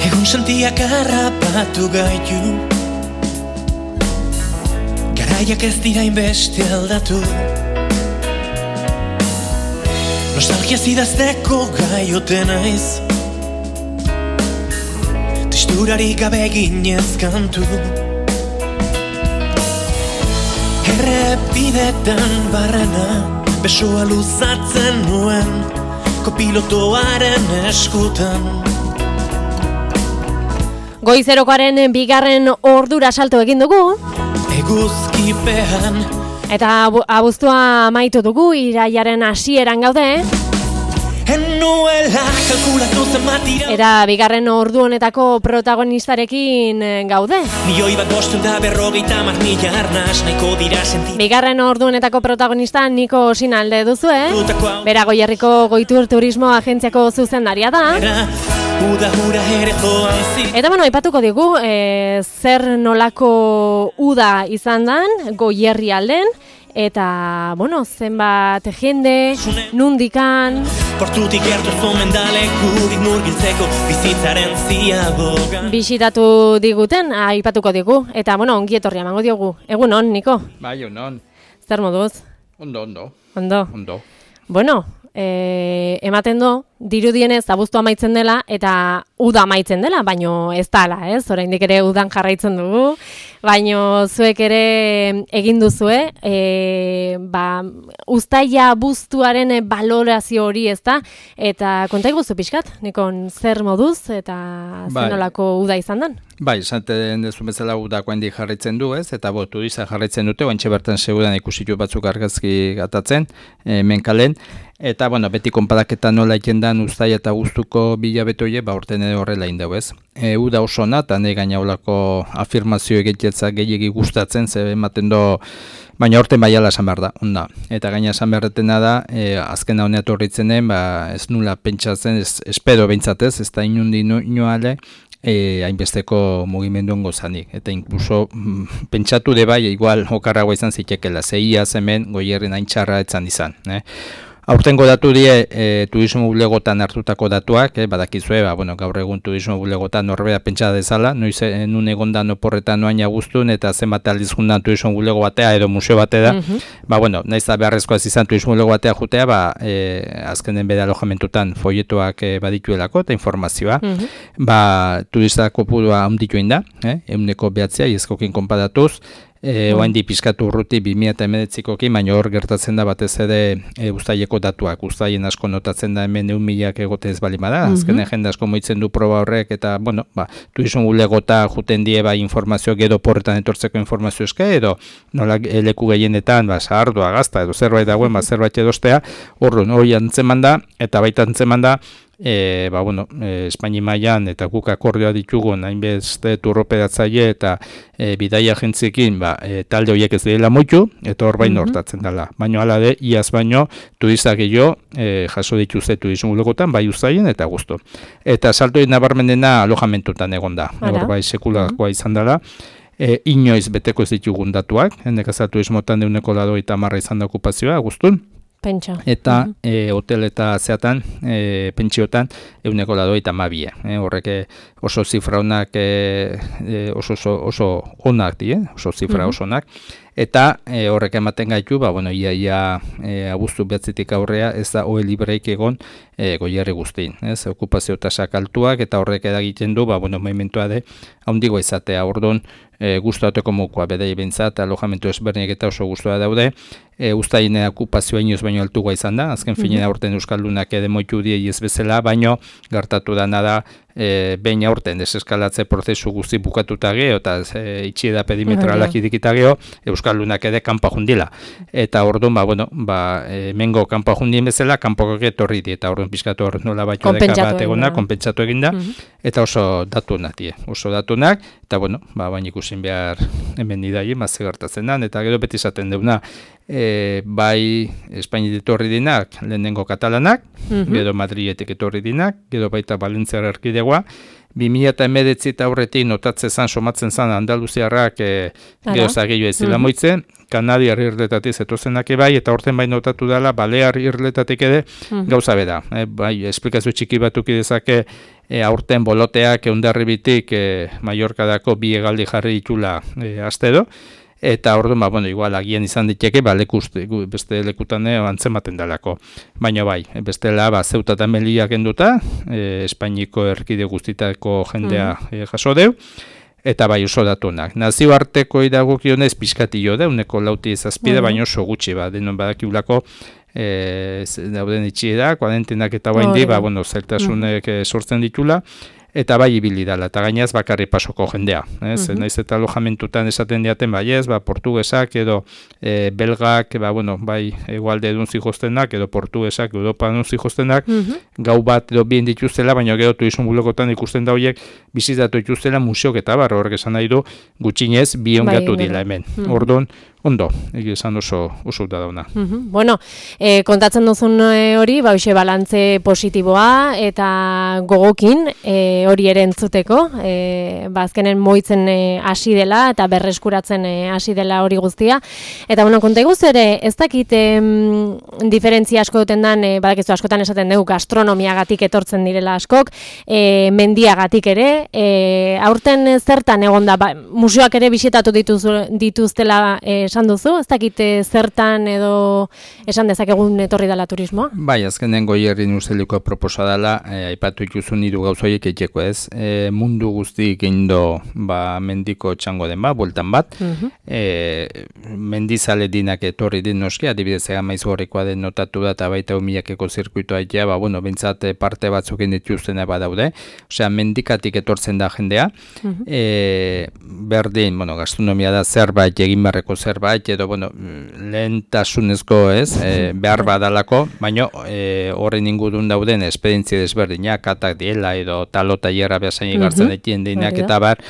Egun sentiak harrapatu gaitu, garaiak ez dira inbeste aldatu. Nostalgia zidazteko gaiote naiz, testurari gabe ginez kantu. Errepidetan barrena, besoa luzatzen nuen, kopilotoaren eskutan. Goizerokoaren bigarren ordura salto egin dugu. Eguzkipean. Eta abuztua amaitu dugu, iraiaren hasieran gaude. Enuela kalkulatu zenbatira. Eta bigarren ordu honetako protagonistarekin gaude. Milioi bat 550.000 arnas nahiko dira senti. Bigarren ordu honetako protagonista Niko Osinalde duzu, Bera Goierriko Goitur Turismo Agentziako zuzendaria da. Uda hura ere joan zi. Eta aipatuko digu, zer nolako uda izan dan Goierri alden. Eta, zenbat jende, nundikan. Portutik gertu zomendalekurik murgiltzeko bizitzaren ziabogan. Bisitatu diguten, aipatuko digu. Eta, ongi etorria emango diogu. Egun on, Niko? Bai, egun. Zer moduz? Ondo. Ematen do, dirudienez abuztua amaitzen dela eta uda amaitzen dela, baino ez dala, oraindik ere udan jarraitzen dugu, baino zuek ere egin duzue, uztaila abuztuaren balorazio hori ez da, eta konta iguzu pixkat, Nikon zer moduz eta zer nolako uda izan dan? Bai, esaten dezu bezala udako handik jarraitzen du, eta turista jarraitzen dute, oantxe bertan seguran ikusitu batzuk argazki gatatzen, menkalen, eta, beti konparaketa nola ikendan uztaila eta guztuko bilabetoie, urten ere horrela indau, uda oso ona, eta nahi gaina olako afirmazio egitetza gehiagi gustatzen, ze ematen do, baina horten baiala esan behar da, onda. Eta gaina esan beharretena da, azken honeatu horritzenen, ez nula pentsatzen, espero behintzatez, ez da inundi inoale, hainbesteko mugimenduen gozanik. Eta inkluso pentsatu de bai, igual okarragoa izan zitekela, zeia hemen Goierrin hain txarra etzan izan. Aurtengo datu die turismo bulegotan hartutako datuak, badakizue, gaur egun turismo bulegotan norbera pentsa dezala, noiz nun egondan oporretan noain agustun, eta zenbat aldiz jundan turismo bulego batea edo museo bate da, naiz da beharrezkoaz izan turismo bulego batea jutea, azkenen bere alojamentutan folletoak badituelako eta informazioa, turista kopurua handituen da, euneko behatzea, iezkokin konparatuz, oain di pizkatu urruti 2019kokin, baina hor gertatzen da batez ere uztaileko datuak. Uztailen asko notatzen da hemen 1.000 egote ez bali bada, azkenen jende asko moitzen du proba horrek, eta, turismo bulegota juten die informazio gero porretan etortzeko informazio eske, edo nola leku gehienetan, sahardua, gazta, edo zerbait dagoen, zerbait edostea, hori antzeman da, eta baita antzeman da, Espaini mailan eta guk akordioa ditugu hainbeste turroperatzaile eta bidaia agentziekin talde horiek ez dela muitu eta hor baino hortatzen dela. Baina hala de iaz baino turista gehiago jaso dituzte turismo bulegotan bai uztailen eta guztu. Eta salto nabarmenena alojamentutan egonda. Hor bai sekulakoa izan dela. Inoiz beteko ez ditugun datuak, nekazal turismotan 180 izan da okupazioa guztun. Pentsa. Eta hotel eta zeatan, pentsiotan, 182. Horrek oso zifra honak, oso onak, oso zifra oso onak. Eta horrek ematen gaitu, ia abuztu behatzitik aurrea, ez da OE libreik egon Goierri guztin. Okupazio tasak altuak, eta horrek edagiten du, momentua de, haundigo izatea, orduan, guztateko mokoa, bedai bentzat, alojamentu ezberdinak eta oso guztua daude, uztaien okupazioa inoz baino altuga izan da, azken finena aurten euskaldunak moitu diei ez bezala, baino gertatu dana da, behin aurten deseskalatze prozesu guzti bukatuta geho, eta itxieda perimetralak idikita geho, euskaldunak ere kanpa jundila. Eta orduan, mengo kanpa jundien bezala, kanpoko etorri di, eta orduan pizkatu hor nola baitu deka bat egona, konpentsatu eginda, eta oso datunak, eta baina ikusin behar hemen nidai, mazze gertatzen da, eta gero beti izaten deuna, bai Espainitik etorri dinak, lehenengo katalanak, gero Madriletik etorri dinak, gero baita Valentziar erkidegoa, 2019 aurretik notatzen zan, somatzen zan Andaluziarrak geozagilua ezila moitzen, Kanadiar irletatik zetozenak bai, eta horten bai notatu dela, Balear irletatik ere gauza beda. Bai, esplikazio txiki batuk idezake aurten boloteak eundarribitik Mallorcadako bi hegaldi jarri ditula astero, eta orduan, bueno, igual agian izan diteke, beste lekutan antzematen dalako. Baina bai, bestela, Ceuta eta Melilla kenduta, Espainiko erkide guztitako jendea jaso deu, eta bai oso datunak. Nazioarteko idagokionez pizkatillo da, uneko lauti ezazpide, baina oso gutxi, denon badakiulako, dauden itxieda, kuarentenak eta baindi, bueno, zailtasunek sortzen ditula, eta bai ibili dela, eta gainaz bakarri pasoko jendea. Naiz eta alojamentutan esaten diaten baiez, portugesak edo belgak, bueno, bai egualde edun zihoztenak, edo portugesak, Europa edun zihoztenak, gau bat edo bien dituztela, baina gero turizun bulokotan ikusten da horiek bizitatu dituztela museok eta horrek esan nahi du gutxinez bi ongatu dila hemen. Orduan, ondo, esan oso da dauna. Bueno, kontatzen duzun hori, hoxe balantze positiboa eta gogokin hori ere entzuteko, azkenen moitzen hasi dela eta berreskuratzen hasi dela hori guztia. Eta bueno, konta iguz ere, ez dakit diferentzia asko duten dan, badakizu askotan esaten dugu gastronomiagatik etortzen direla askok, mendiagatik ere, aurten zertan egon da, museoak ere bisitatu dituztela esan duzu, ez dakite zertan edo esan dezakegun etorri dela turismoa? Bai, azkenen Goierrin usteliko proposa dela, aipatu ituzun hiru gauzoiek etxeko ez, mundu guztik indo mendiko txango den bueltan bat, mendizale dinak etorri din noski, adibidez egan maiz horrekoa den notatu da, eta baita humilakeko zirkuitoa egia, bueno, bintzat parte batzuken dituztena badaude, osea, mendikatik etortzen da jendea, berdin, bueno, gastronomia da zerbait, egin barreko zerbait, edo, bueno, lehentasunezko ez, behar badalako, baina horren ingurun dauden esperientzia desberdinak, katak diela, edo talota hierra behasain igartzen etien dinak, eta bar,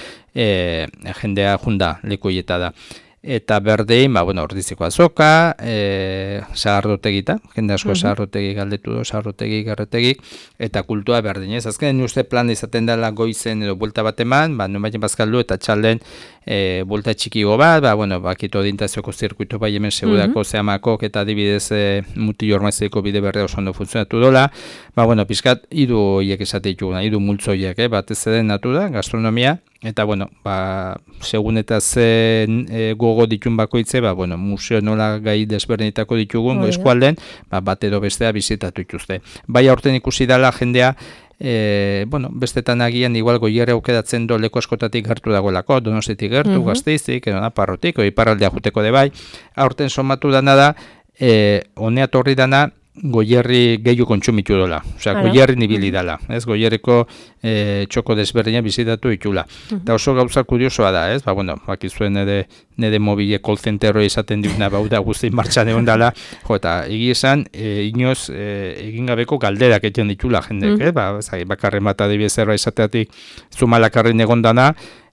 jendea junda lekuieta da. Eta berdein, bueno, ordiziko azoka, sagardotegita, jende asko sagarrotegi galdetu do, sagarrotegi, garrotegi, eta kultua berdinez. Azkenen uste plan izaten dela goizen edo buelta bat eman, nun baina bazkaldu eta txalden buelta txikigo bat, bueno, bakito dintazioko zirkuito bai hemen segurako zehamakok eta adibidez muti jormaizeko bide berre oso ondo funtzionatu dola, bueno, pizkat hiru horiek esatituguna, hiru multzoiek, batez eden natu da, gastronomia, eta, bueno, segun eta zen gogo ditun bakoitze, bueno, museo nola gai desberdinetako ditugun, eskualden, bat edo bestea bizitatu dituzte. Bai aurten ikusi dela jendea, bueno, bestetan agian igual Goierre aukedatzen do leku askotatik gertu dagoelako, Donostiatik gertu, Gasteizik, edo Nafarrotik, iparraldea juteko de bai, aurten somatu dana da, honea torri dana, Goierri gehiago kontsumitu dola, osea, Goierri nibili dala, ez, Goierriko txoko desberdina bizitatu ditula. Eta oso gauza kuriosoa da, ez, bueno, bakizuen nede mobile call centero izaten diguna bauda guzti martxan egon dala, eta egi esan, inoz egin gabeko galderak eten ditula jendek, bakarren bat adibizerra izateatik Zumalakarren egon dana,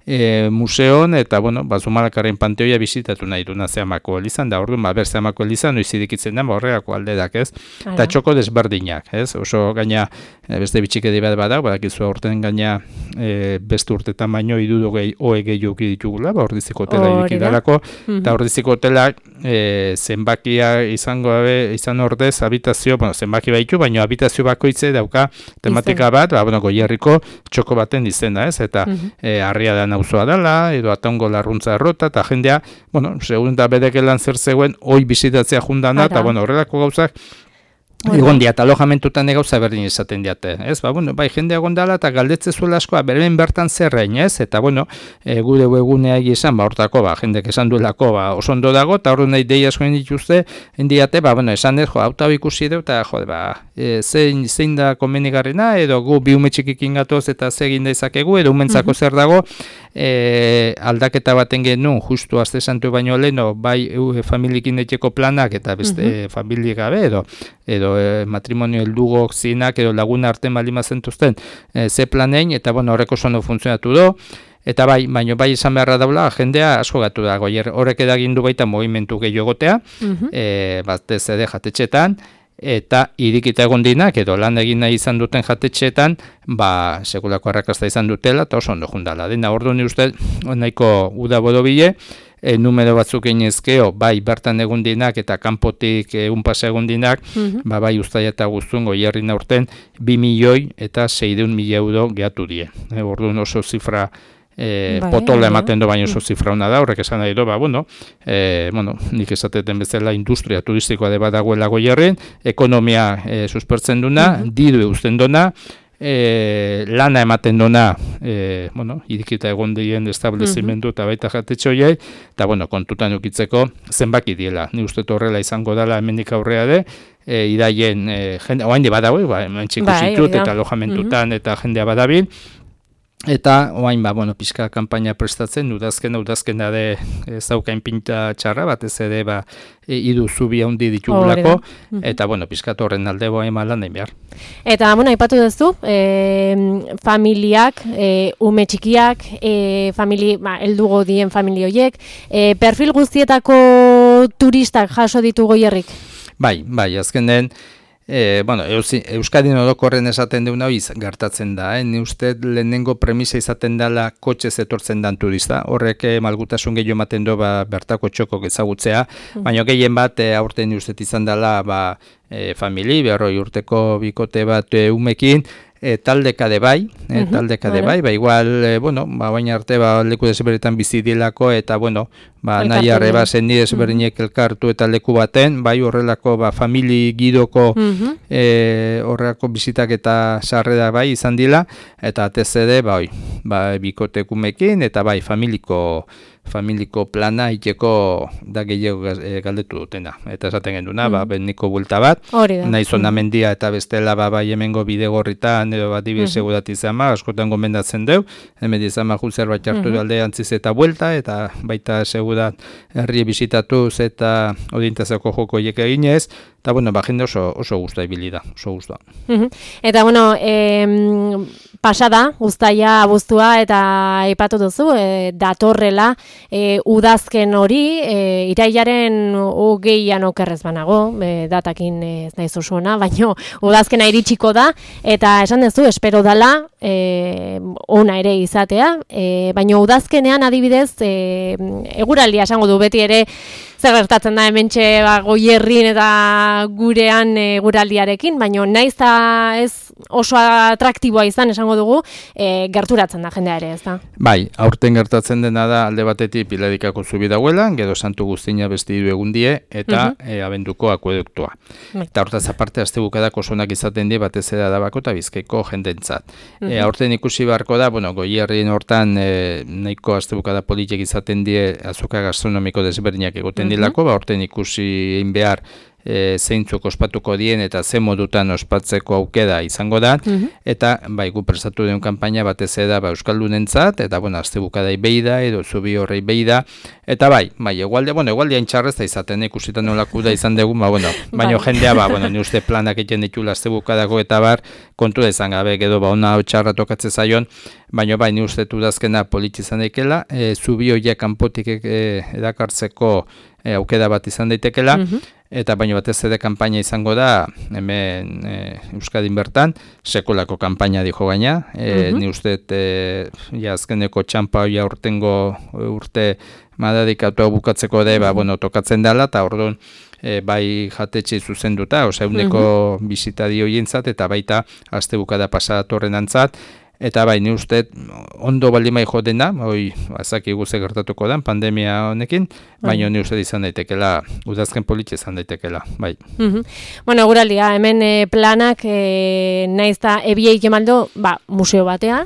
museon, eta, bueno, Zumalakarren panteoia bizitatu nahi duna Zehamako elizan, da orduan, ber Zehamako elizan, noizidikitzen da, horregako alderak, ez? Eta txoko desberdinak, ez? Oso gaina, beste bitxik edo bat bada, badakizu aurten gaina beste urtetan baino idudu hoe gehiago ditugula, ordiziko hotela irikidalako, eta ordiziko hotelak zenbakia izan ordez, habitazio, bueno, zenbaki baitu, baina habitazio bakoitze dauka tematika bat, bueno, Goierriko txoko baten izena, ez? Eta harria da nauzoa dela, edo atongo larruntza errota, eta jendea, bueno, segun da bedekelan zer zegoen, hoi bizitatzea jundana, eta, bueno, horrelako gauzak, egon diat, alojamentutan gauza berdin izaten diate, ez? Bueno, bai, jendea gondala eta galdetze zuela askoa, beren bertan zerrein, ez? Eta, bueno, gure webgunea egizan, hortako, jendek esan duelako, oso ondo dago, eta horren nahi dei asko dituzte, indiate, bueno, esan ez, hau ikusi deu, eta, zein da komenigarrena, edo gu bi ume txikikin gatoz, eta zegin dezakegu, edo umentzako zer dago, aldaketa baten genuen, justu azte santu baino leheno, bai familiekin etxeko planak, eta beste familie gabe, edo matrimonio heldugok zinak edo laguna arte malima zentuzten ze planein, eta bueno, horreko oso ondo funtzionatu do, eta baino bai izan beharra daula, jendea asko gatu da, Goierre horrek edagindu baita movimentu gehiagotea, batez ere jatetxetan, eta irikita egon dinak edo lan egin nahi izan duten jatetxeetan, sekulako arrakasta izan dutela, eta oso ondo jundala. Dena orduan uste, nahiko uda borobile, numero batzuk inezkeo, bai bertan egon dinak eta kanpotik pasa egon dinak, bai Uztaila eta Guztun Goierrin aurten 2.600.000 euro gehatu die. Orduan oso zifra potola ematen do, baina oso zifra hona da, horrek esan nahi do, nik esateten bezala industria turistikoa de badagoela Goierrin, ekonomia suspertzen duna, diru eusten duna, lana ematen dona, irikita egon dien establezimendu eta baita jatetxe horiei, eta kontutan ukitzeko zenbaki diela. Ni uste horrela izango dela hemendik aurrea de, iraien jende, oain badago, hemen txikusitut eta alojamentutan eta jendea badabil, eta oain pixka kanpaina prestatzen, udazkena de zaukain pinta txarra, batez ere hiru zubi handi ditugulako, eta pixka horren alde boa emalan nahi behar. Eta aipatu duzu, familiak, ume txikiak, heldugo dien famili horiek, perfil guztietako turistak jaso ditu Goierrik? Bai, azkenen, Euskadin orokorren esaten deuna hori gertatzen da, ni uste lehenengo premisa izaten dela kotxez etortzen dan turista, horrek malgutasun gehiago ematen do bertako txokok ezagutzea, baina gehien bat aurten ni uste izan dela famili, 40 urteko bikote bat umekin, taldekade bai, igual, baina arte leku desberdinetan bizi dilako, eta nahi arreba zendi desberdinek elkartu eta leku baten, horrelako famili gidoko horrelako bizitak eta sarrera bai izan dila, eta atezede bikotekumekin, eta familiko plana iteko da gehiago galdetu dutena. Eta esaten genduna, beniko bulta bat, nahi zona mendia eta bestela bai hemengo bidegorritan, edo dibi segurat izama, askotan gomendatzen deu, hemen izama jutzer bat jartu alde antziz eta buelta, eta baita segurat herri bizitatuz eta orientazako joko hiek eginez, eta jende oso guztua ibilida, oso guztua. Eta pasada, Uztaila, abuztua, eta aipatu duzu, datorrela, udazken hori, irailaren 20an okerrez banago, datakin ez naiz oso ona, baina udazkena iritsiko da, eta esan duzu, espero dala, ona ere izatea, baina udazkenean adibidez, eguraldia esango du beti ere, zer gertatzen da hementxe Goierrin eta gurean eguraldiarekin, baina naiz eta ez oso atraktiboa izan esango dugu, gerturatzen da jendea ere, ez da? Bai, aurten gertatzen dena da alde batetik Pilarikako zubi dagoela, gero Santu Guztina beste 3 egun die, eta abenduko akueduktua. Eta hortaz aparte astebukadak osonak izaten die batez ere Arabako eta Bizkaiko jendentzat. Aurten ikusi beharko da, Goierrin hortan nahiko astebukada politik izaten die azoka gastronomiko desberdinak egoten dilako, aurten ikusi egin behar zeintzuk ospatuko dien eta ze modutan ospatzeko aukera izango da, eta gu prestatu den kanpaina batez da euskaldunentzat, eta astebukadai behi da, edo zubi horrei behi da, eta egualdia intxarrez da izaten ikusita nolako da izan dugu, baina jendea, ni uste planak egiten ditula astebukadako eta kontu da izan gabe, edo ona txarra tokatze zaion, baina ni uste udazkena politizan daikela, zubi horiek kanpotik edakartzeko aukera bat izan daitekela, eta baino batez ere kanpaina izango da, hemen Euskadin bertan, sekulako kanpaina dijo gaina, ni uste azkeneko txampa hori urtengo urte madadikatu bukatzeko de, tokatzen dela, eta orduan bai jatetxe zuzenduta, eguneko bisitari horientzat, eta baita astebukada pasadatorren antzat, eta ni uste ondo baldin jo dena, azaki guze gertatuko da, pandemia honekin, baina ni uste izan daitekela, udazken politxe izan daitekela, bai. Eguraldia, hemen planak naiz da ebiei kemaldo, museo batea,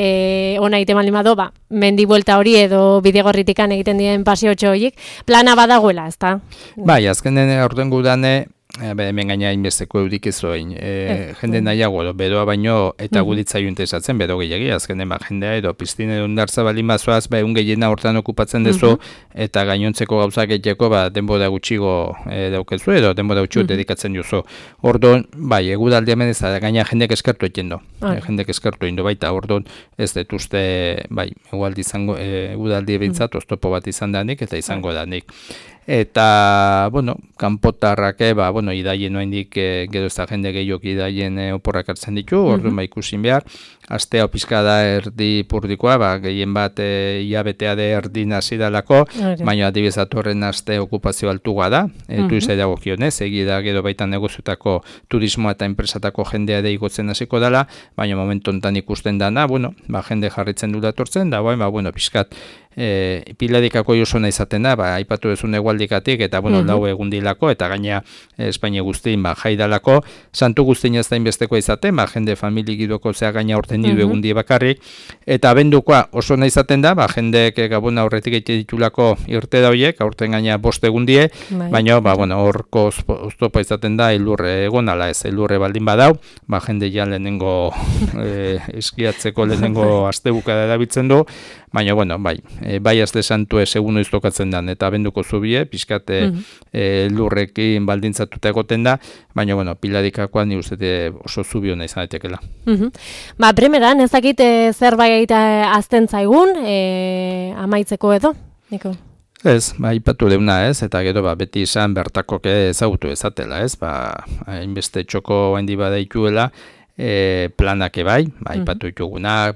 ona egiten baldin bado, mendi buelta hori edo bidegorritikan egiten dien paseotxo horiek, plana badagoela, ez da? Bai, azkenen aurten gudane, hemen gaina inbesteko eurik ezoin, jende nahiago, bedoa baino eta guditzaiu interesatzen, bedo gehiagi, azkenen jendea edo piztine ondartza baldin bazoaz, egun gehiena hortan okupatzen dezu, eta gainontzeko gauzak egiteko denbora gutxigo daukezu, edo denbora gutxigo dedikatzen duzu. Orduan, egudaldi hemen ez da, gaina jendek eskertu egiten do, jendek eskertu egin do, baita, orduan ez dut uste, egudaldi bintzat, oztopo bat izan danik, eta izango danik. eta, bueno, kanpotarrak, idaien noendik gero ez da jende gehiok idaien oporrak hartzen ditu, orduan ikusin behar, astea pizka da erdi purdikoa, gehien bat iabetea de erdi nazi dalako, baina adibidez datorren aste okupazio altua da, turista dagokionez, egi da gero baita negoziotako turismoa eta enpresatako jendea ere igotzen hasiko dela, baina momentu honetan ikusten dana, jende jarritzen du datortzen, da pizkat piladikako josuna izaten da, aipatu duzun egualdikatik, eta lau egundilako, eta gaina Espainia guztien jaidalako, santu guztien ez da inbesteko izaten, jende familik idoko zea gaina orten nidu egundi bakarrik, eta abendukoa oso nahi izaten da, jendeek Gabona aurretik egite ditulako irte da horiek, aurten gaina 5 egundie, baina horko oztopa izaten da, elurre egon ala ez, elurre baldin badau, jende ja lehenengo eskiatzeko lehenengo astebukada erabiltzen du, baina, bai azte santue segun noiz tokatzen dan, eta abenduko zubie, pixkate lurrekin baldintzatuta egoten da, baina, piladikakoan ni uste oso zubi hona izan daitekeela. Primeran, ez dakit zerbait azten zaigun, amaitzeko edo, Niko? Ez, ipatu deuna ez, eta gero beti izan bertakok ezagutu ezatela ez, hainbeste txoko handi badaituela, planak bai, ipatu ditugunak,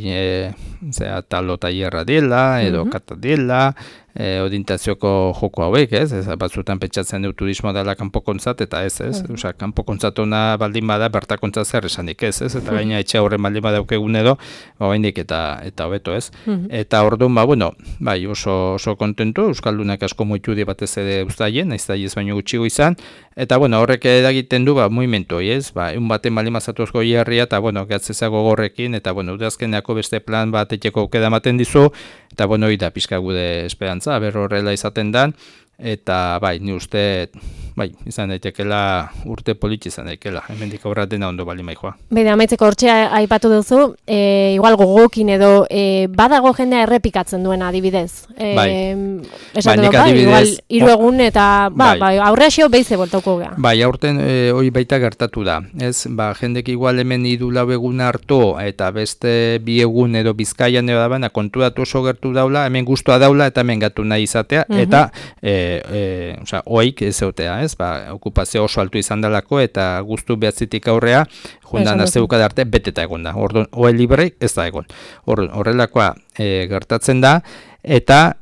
talo tailerra dela, edo kata dela, orientazioko joko hauek, ez, batzutan pentsatzen du turismo dela kanpokontzat, eta ez, kanpokontzat ona baldin bada, bertakontzat zer esanik ez, eta gaina etxe horren baldin badaukegun edo, oraindik eta hobeto ez. Eta orduan, oso kontentu, Euskaldunak asko moitudi batez ere uztaien, naiz da ez baino gutxigo izan, eta horrek eragiten du, movimentu, ez, egun baten baldin mazatuzko hierria, eta gatzezago gorrekin, eta udazkeneako beste plan bat etxeko aukera ematen dizu, eta da pixka gude esperantza, horrela izaten dan, eta ni uste, izan daitekela urte politi izan daikela, hemendik aurra dena ondo bali maijoa. Bede, amaitzeko hortxea aipatu duzu, igual gogokin edo, badago jendea errepikatzen duena adibidez. Esan dugu, igual 3 egun eta, aurreaxio beize boltauko gea. Aurten hori baita gertatu da, ez, jendek igual hemen 3 egun hartu, eta beste 2 egun edo Bizkaian edo da, konturatu oso gertu daula, hemen guztua daula, eta hemen gatu nahi izatea, eta oik ez zeutea, ez, okupazio oso altu izan dalako, eta guztu behatzitik aurrea, jundan azteuka arte beteta egon da, oe libre ez da egon. Horrelakoa gertatzen da, eta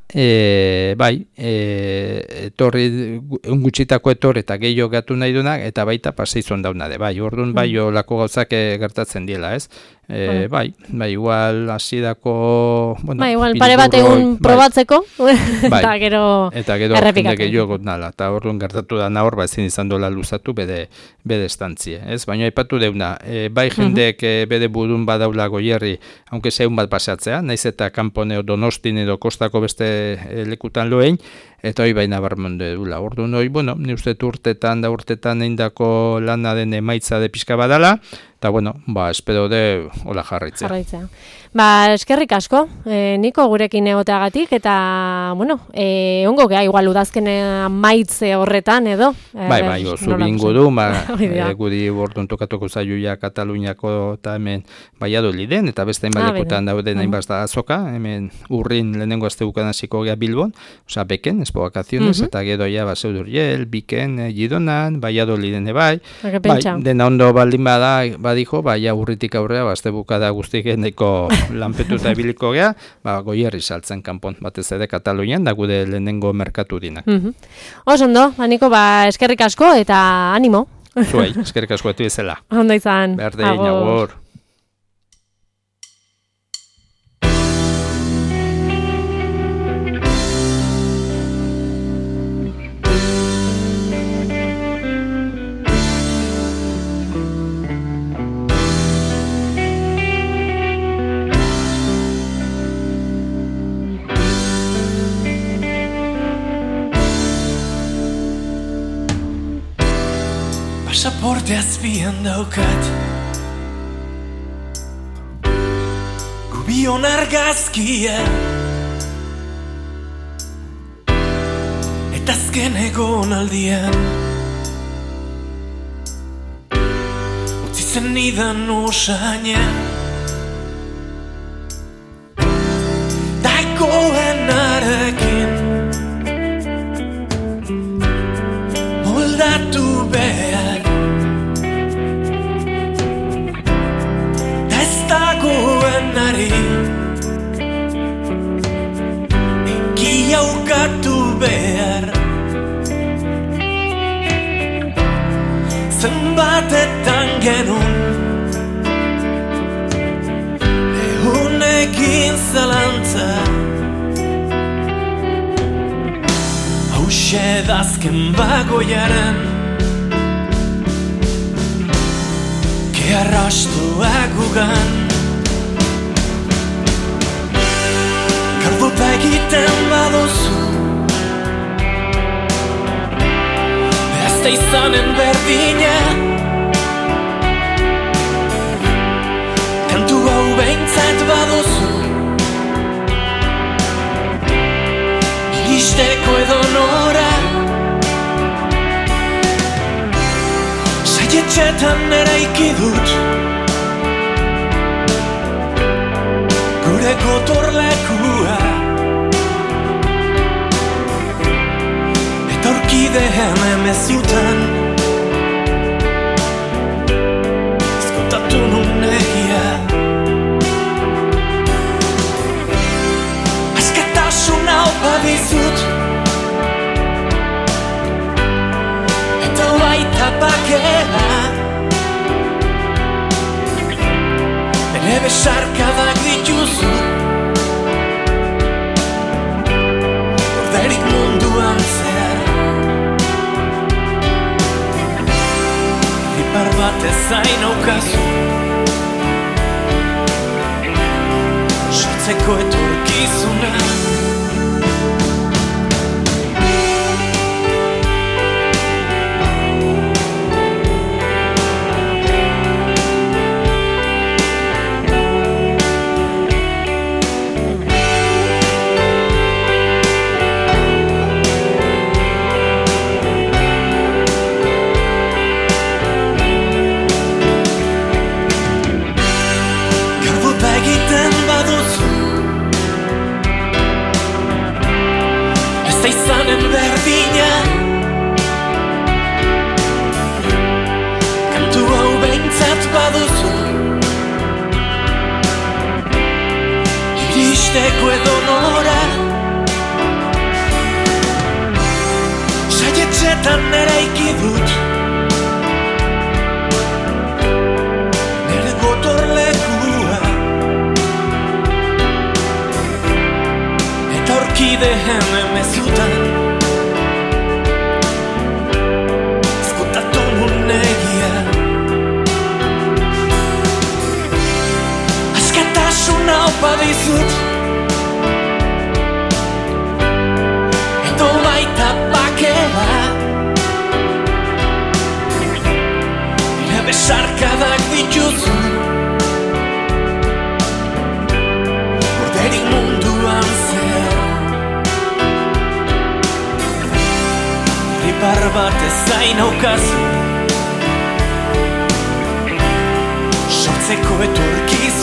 etorri, ungutxitako etor eta gehiago gatu nahi dunak, eta baita paseizon daunade, orduan olako gauzak gertatzen diela, ez? Igual hasidako, igual pare bat egun probatzeko, eta gero jende gehiago nala, eta orduan gertatu da nahor, ezin izan dola luzatu bede estantzie, ez? Baina aipatu deuna, jendeek bede burun badaula goierri, aunque zeun bat paseatzea, naiz eta kanpone Donostin edo kostako beste lekutan loein, eta hori baina barmonde dula. Orduan hori, ni uste urtetan eindako lana den emaitza de pixka badala, eta espero de hola jarraitzea. Eskerrik asko, Niko gurekin egoteagatik, eta, ongo gea, igual udazken maitze horretan edo. Zubingo du, guri orduan tokatuko zaioia Kataluniako eta hemen Valladoliden, eta beste enbalekutan dauden hainbaz da azoka, hemen urrin lehenengo azteukan hasiko gea Bilbon, beken, espo vakazionez, eta gero ja Seuduriel, Biken, Gidonan, Valladoliden ebai, dena ondo baldin badijo, urritik aurrea, aztebukada guztik endeko lanpetu eta ebiliko gea, goierri saltzen kanpon, batez ere Katalunian, da gude lehenengo merkaturinak. Osondo, Niko, eskerrik asko eta animo. Zuei, eskerrik asko etu izela. Ondo izan. Berdein, agur. Pasaporte azpian daukat Gubion argazkia Eta azken egon aldian Utzi zen nidan usaina Daikoen arekin zalantza. Hauxe dazken bagoiaren ke arrastoak gugan. Garbota egiten badozu ez da izanen berdina. Kantu hau behintzat badozu iristeko edo nora. Saietxetan eraiki dut gure gotorlekua, eta orkideen emezutan ezkutatu nun egia. Askatasuna opa dizut eta baita bakera, ere besarkadak dituzu orderik munduan zehar. Ipar bat ezain aukazu sortzeko etorkizuna. Izanen berdina kantu hau behintzat baduzu iristeko edo nora. Saietxetan eraiki dut nere gotorlekua, eta orkideen emezutan ezkutatu nun egia. Askatasuna opa dizut eta baita bakera, ere besarkadak dituzu orderik munduan zehar. Ipar bat ezain aukazu sortzeko etorkizuna.